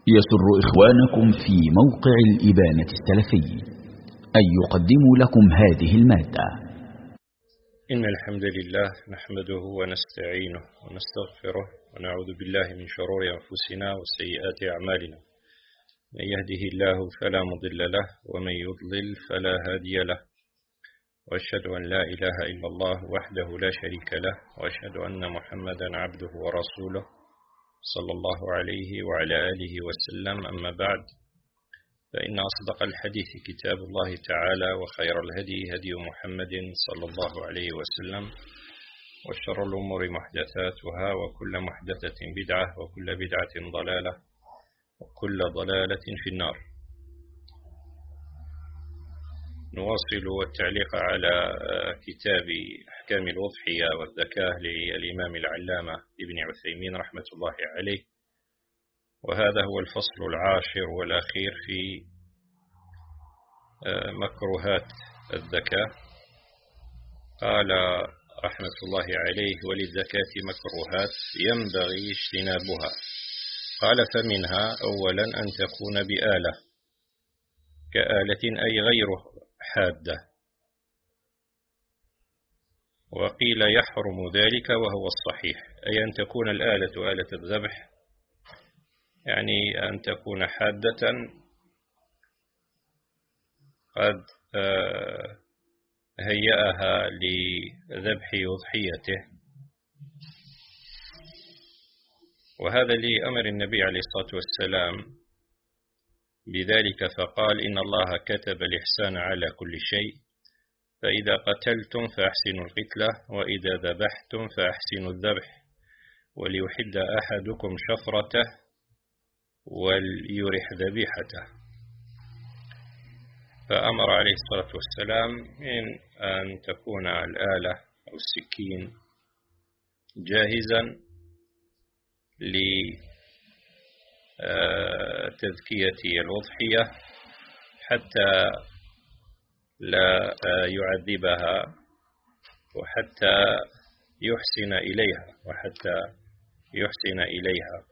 يسر إخوانكم في موقع الإبانة السلفي أن يقدموا لكم هذه المادة. إن الحمد لله نحمده ونستعينه ونستغفره ونعوذ بالله من شرور أنفسنا وسيئات أعمالنا. من يهده الله فلا مضل له ومن يضلل فلا هادي له، وأشهد أن لا إله إلا الله وحده لا شريك له، وأشهد أن محمدا عبده ورسوله صلى الله عليه وعلى آله وسلم. أما بعد، فإن أصدق الحديث كتاب الله تعالى، وخير الهدي هدي محمد صلى الله عليه وسلم، وشر الأمور محدثاتها، وكل محدثة بدعة، وكل بدعة ضلالة، وكل ضلالة في النار. نواصل التعليق على كتاب أحكام الأضحية والزكاة للإمام العلامة ابن عثيمين رحمة الله عليه، وهذا هو الفصل العاشر والأخير في مكروهات الزكاة. قال رحمة الله عليه: وللزكاة مكروهات ينبغي اجتنابها. قال: فمنها أولا أن تكون بآلة، كآلة أي غير حادة. وقيل يحرم ذلك وهو الصحيح، أي أن تكون الآلة آلة الذبح، يعني أن تكون حادة قد هيأها لذبح أضحيته. وهذا لأمر النبي عليه الصلاة والسلام بذلك، فقال: إن الله كتب الإحسان على كل شيء، فإذا قتلتم فأحسنوا القتلة، وإذا ذبحتم فأحسنوا الذبح، وليحد أحدكم شفرته وليرح ذبيحته. فأمر عليه الصلاة والسلام من أن تكون الآلة أو السكين جاهزا لتذكية الأضحية، حتى لا يعذبها، وحتى يحسن إليها.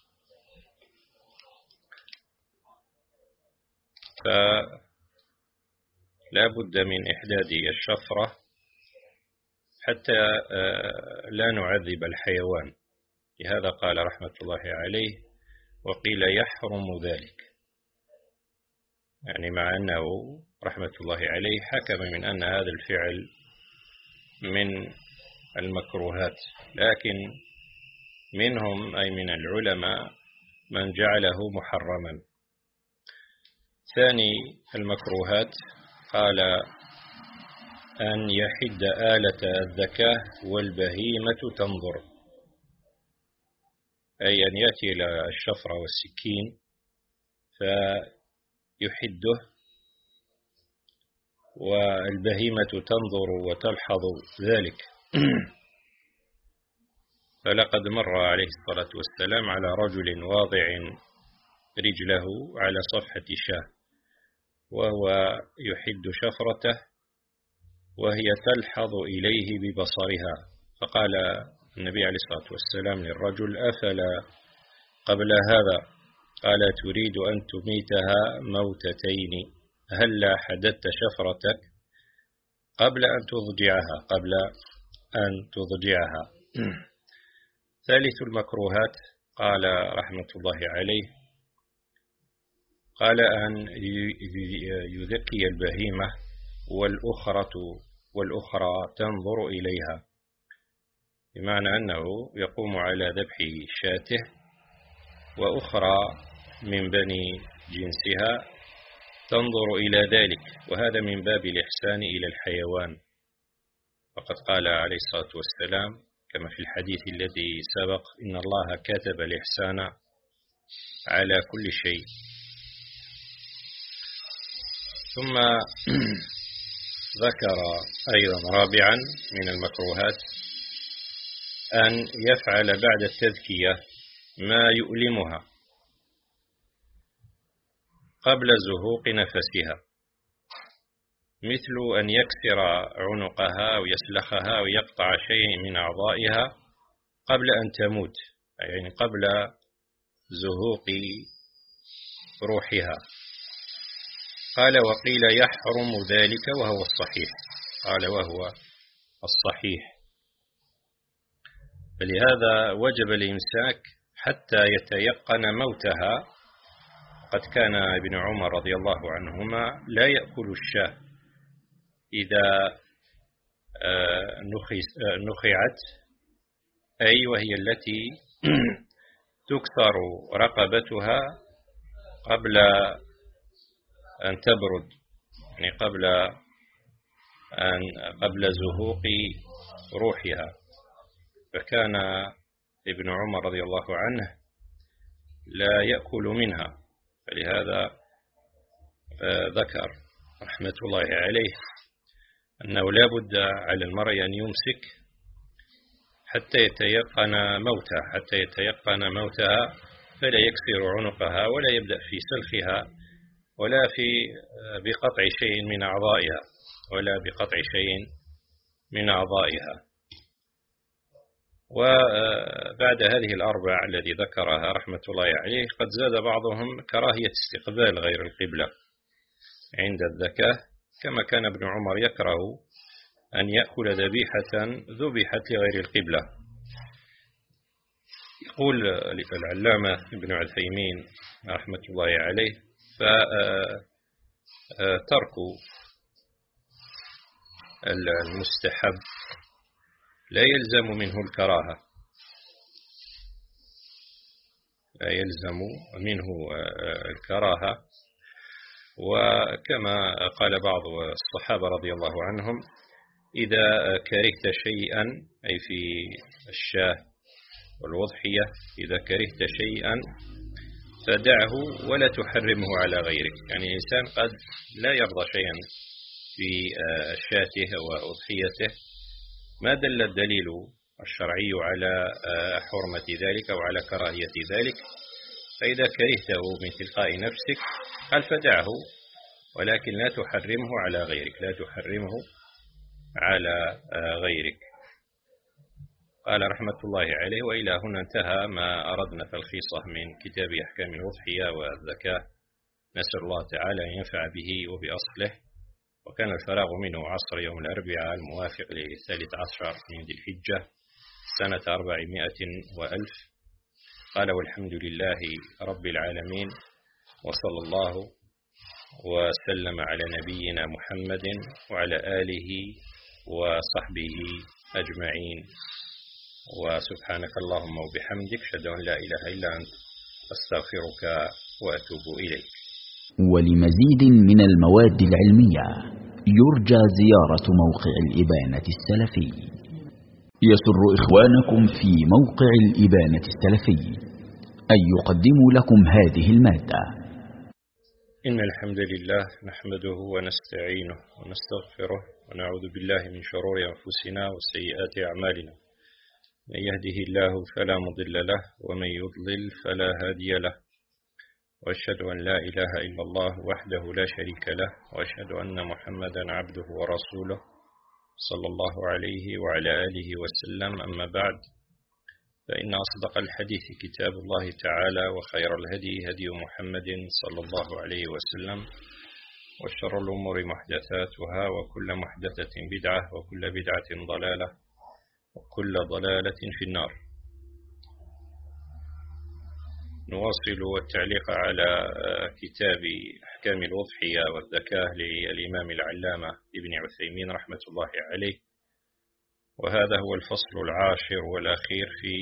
فلا بد من إحداد الشفرة حتى لا نعذب الحيوان. لهذا قال رحمة الله عليه: وقيل يحرم ذلك، يعني مع أنه رحمة الله عليه حكم من أن هذا الفعل من المكروهات، لكن منهم أي من العلماء من جعله محرما. ثاني المكروهات قال: أن يحد آلة الزكاة والبهيمة تنظر، أي أن يأتي إلى الشفرة والسكين فيحده، والبهيمة تنظر وتلحظ ذلك. فلقد مر عليه الصلاة والسلام على رجل واضع رجله على صفحة شاة، وهو يحد شفرته وهي تلحظ إليه ببصرها، فقال النبي عليه الصلاة والسلام للرجل: أفلا قبل هذا؟ قال: تريد أن تميتها موتتين، هلا حددت شفرتك قبل أن تضجعها. ثالث المكروهات قال رحمة الله عليه: قال أن يذكي البهيمة والأخرى تنظر إليها، بمعنى أنه يقوم على ذبح شاته، وأخرى من بني جنسها تنظر إلى ذلك، وهذا من باب الإحسان إلى الحيوان. فقد قال عليه الصلاة والسلام كما في الحديث الذي سبق: إن الله كتب الإحسان على كل شيء. ثم ذكر أيضا رابعا من المكروهات أن يفعل بعد التذكية ما يؤلمها قبل زهوق نفسها، مثل أن يكسر عنقها أو يسلخها أو يقطع شيء من أعضائها قبل أن تموت، يعني قبل زهوق روحها. قال وقيل يحرم ذلك وهو الصحيح. قال وهو الصحيح. فلهذا وجب الإمساك حتى يتيقن موتها. قد كان ابن عمر رضي الله عنهما لا يأكل الشاة إذا نخعت، أي وهي التي تكسر رقبتها قبل أن تبرد، يعني قبل زهوق روحها. فكان ابن عمر رضي الله عنه لا يأكل منها، فلهذا ذكر رحمة الله عليه أنه لا بد على المرء أن يمسك حتى يتيقن موتها، فلا يكسر عنقها ولا يبدأ في سلخها ولا بقطع شيء من أعضائها. وبعد هذه الأربع الذي ذكرها رحمة الله عليه قد زاد بعضهم كراهية استقبال غير القبلة عند الذكاة، كما كان ابن عمر يكره أن يأكل ذبيحة ذبحت لغير القبلة. يقول العلامة ابن عثيمين رحمة الله عليه فترك المستحب لا يلزم منه الكراهة، وكما قال بعض الصحابة رضي الله عنهم إذا كرهت شيئا، أي في الشاة والوضحية، إذا كرهت شيئا فدعه ولا تحرمه على غيرك. يعني الإنسان قد لا يرضى شيئا في شاته وأضحيته ما دل الدليل الشرعي على حرمة ذلك أو على كراهية ذلك، فإذا كرهته من تلقاء نفسك قال فدعه، ولكن لا تحرمه على غيرك. قال رحمة الله عليه وإلى هنا انتهى ما أردنا تلخيصه من كتاب أحكام الأضحية والزكاة. نسأل الله تعالى أن ينفع به وبأصله. وكان الفراغ منه عصر يوم الأربعاء الموافق ل13 من ذي الحجة سنة 400 وألف. قال والحمد لله رب العالمين، وصلى الله وسلم على نبينا محمد وعلى آله وصحبه أجمعين. وسبحانك اللهم وبحمدك، أشهد أن لا إله إلا أنت، أستغفرك وأتوب إليك. ولمزيد من المواد العلمية يرجى زيارة موقع الإبانة السلفي. يسر إخوانكم في موقع الإبانة السلفي أن يقدموا لكم هذه المادة. إن الحمد لله نحمده ونستعينه ونستغفره ونعوذ بالله من شرور أنفسنا وسيئات أعمالنا. من يهده الله فلا مضل له ومن يضلل فلا هادي له، وأشهد أن لا إله إلا الله وحده لا شريك له، وأشهد أن محمدا عبده ورسوله صلى الله عليه وعلى آله وسلم. أما بعد، فإن أصدق الحديث كتاب الله تعالى، وخير الهدي هدي محمد صلى الله عليه وسلم، وشر الأمور محدثاتها، وكل محدثة بدعة، وكل بدعة ضلالة، وكل ضلالة في النار. نواصل التعليق على كتاب أحكام الأضحية والزكاة للإمام العلامة ابن عثيمين رحمة الله عليه، وهذا هو الفصل 10 والأخير في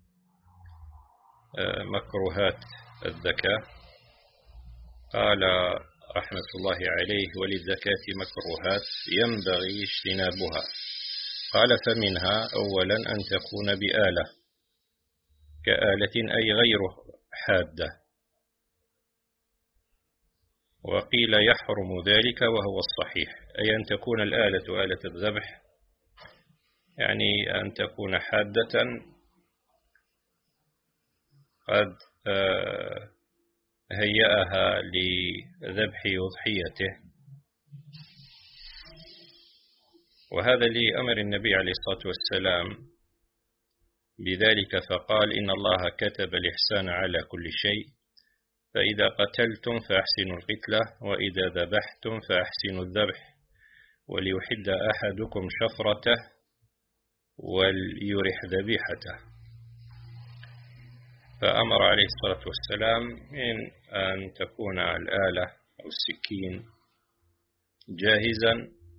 مكروهات الزكاة. قال رحمة الله عليه وللزكاة مكروهات ينبغي اجتنابها. قال فمنها أولا أن تكون بآلة، كآلة أي غير حادة. وقيل يحرم ذلك وهو الصحيح، أي أن تكون الآلة آلة الذبح، يعني أن تكون حادة قد هيأها لذبح أضحيته. وهذا لأمر النبي عليه الصلاة والسلام بذلك، فقال إن الله كتب الإحسان على كل شيء فإذا قتلتم فأحسنوا القتلة، وإذا ذبحتم فأحسنوا الذبح، وليحد أحدكم شفرته وليرح ذبيحته. فأمر عليه الصلاة والسلام من أن تكون الآلة أو السكين جاهزا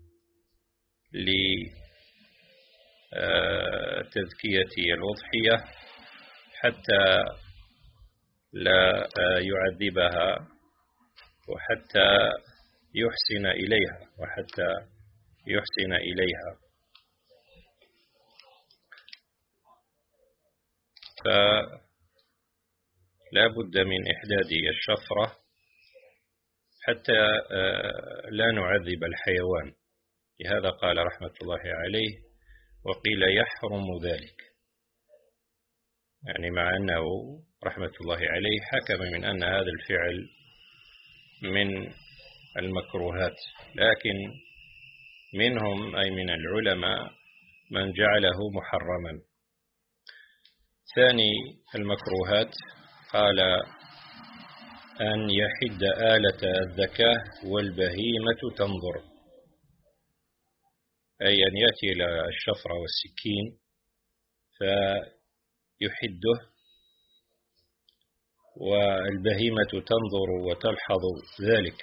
لتذكية الأضحية حتى لا يعذبها، وحتى يحسن إليها. فلا بد من إحداد الشفرة حتى لا نعذب الحيوان. لهذا قال رحمة الله عليه: وقيل يحرم ذلك، يعني مع أنه رحمة الله عليه حكم من أن هذا الفعل من المكروهات، لكن منهم أي من العلماء من جعله محرما. ثاني المكروهات قال: أن يحد آلة الذكاة والبهيمة تنظر، أي أن يأتي إلى الشفرة والسكين فيحده، والبهيمة تنظر وتلحظ ذلك.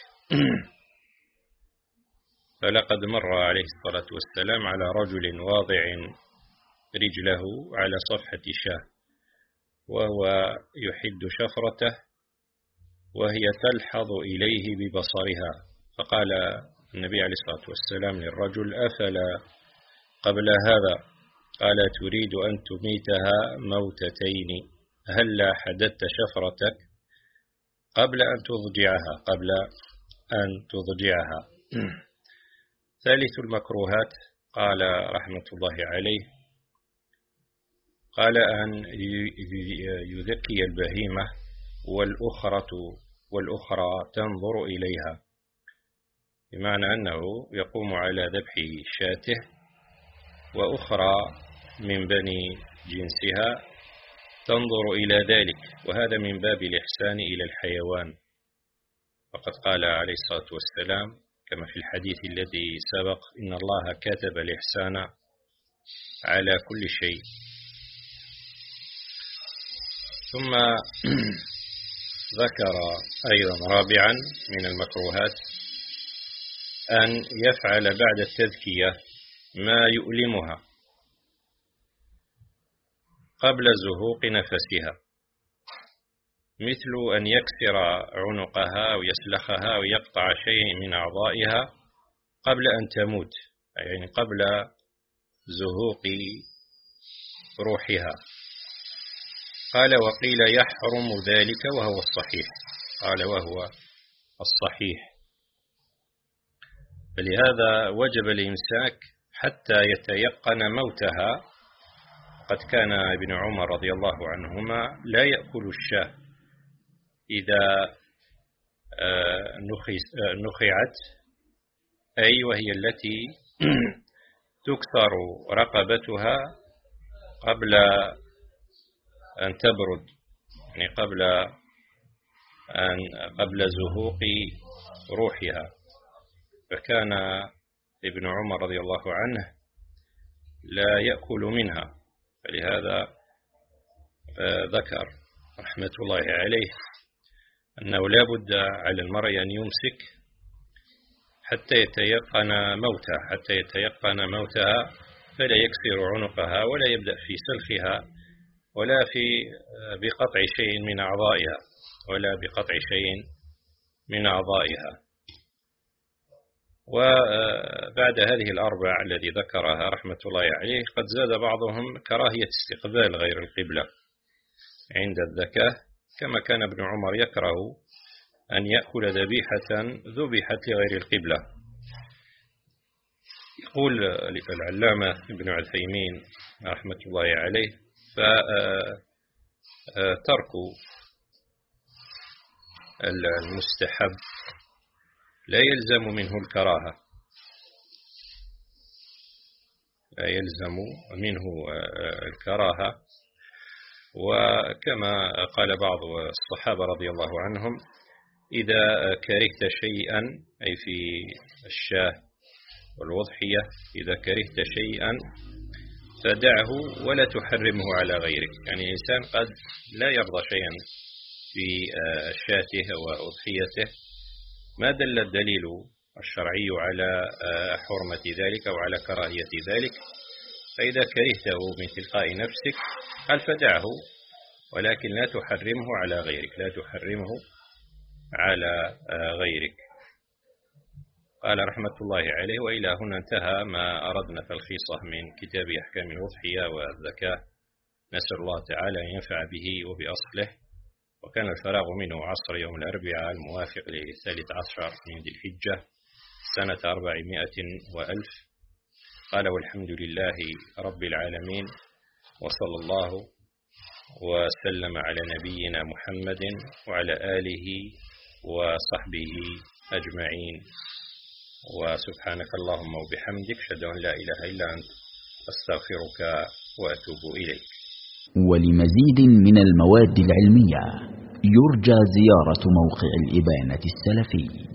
فلقد مر عليه الصلاة والسلام على رجل واضع رجله على صفحة شاة وهو يحد شفرته وهي تلحظ إليه ببصرها، فقال النبي عليه الصلاة والسلام للرجل: أفلا قبل هذا؟ قال: تريد أن تميتها موتتين، هلا حددت شفرتك قبل أن تضجعها. ثالث المكروهات قال رحمة الله عليه: قال أن يذكي البهيمة والأخرى تنظر إليها، بمعنى أنه يقوم على ذبح شاته وأخرى من بني جنسها تنظر إلى ذلك، وهذا من باب الإحسان إلى الحيوان. فقد قال عليه الصلاة والسلام كما في الحديث الذي سبق: إن الله كتب الإحسان على كل شيء. ثم ذكر أيضا رابعا من المكروهات أن يفعل بعد التذكية ما يؤلمها قبل زهوق نفسها، مثل أن يكسر عنقها أو يسلخها أو يقطع شيء من أعضائها قبل أن تموت، يعني قبل زهوق روحها. قال: وقيل يحرم ذلك وهو الصحيح. قال: وهو الصحيح. فلهذا وجب الإمساك حتى يتيقن موتها. قد كان ابن عمر رضي الله عنهما لا يأكل الشاة إذا نخعت، أي وهي التي تكسر رقبتها قبل أن تبرد، يعني قبل زهوق روحها. فكان ابن عمر رضي الله عنه لا يأكل منها، فلهذا ذكر رحمة الله عليه أنه لا بد على المرء أن يمسك حتى يتيقن موتها، فلا يكسر عنقها ولا يبدأ في سلخها ولا بقطع شيء من أعضائها. وبعد هذه الأربع الذي ذكرها رحمة الله عليه قد زاد بعضهم كراهية استقبال غير القبلة عند الذكاة، كما كان ابن عمر يكره أن يأكل ذبيحة ذبحت لغير القبلة. يقول العلامة ابن عثيمين رحمة الله عليه: فترك المستحب لا يلزم منه الكراهة، وكما قال بعض الصحابة رضي الله عنهم: إذا كرهت شيئا، أي في الشاه والوضحية، إذا كرهت شيئا فدعه ولا تحرمه على غيرك. يعني الإنسان قد لا يرضى شيئا في شاته وأضحيته ما دل الدليل الشرعي على حرمة ذلك أو على كراهية ذلك، فإذا كرهته من تلقاء نفسك قال فدعه، ولكن لا تحرمه على غيرك، لا تحرمه على غيرك. قال رحمة الله عليه: وإلى هنا انتهى ما أردنا تلخيصه من كتاب أحكام الأضحية والزكاة، نسأل الله تعالى أن ينفع به وبأصله. وكان الفراغ منه عصر يوم الأربعاء الموافق ل13 من ذي الحجة سنة 400 وألف. قال: والحمد لله رب العالمين، وصلى الله وسلم على نبينا محمد وعلى آله وصحبه أجمعين. وسبحانك اللهم وبحمدك، أشهد أن لا إله إلا أنت، أستغفرك وأتوب إليك. ولمزيد من المواد العلمية يرجى زيارة موقع الإبانة السلفي.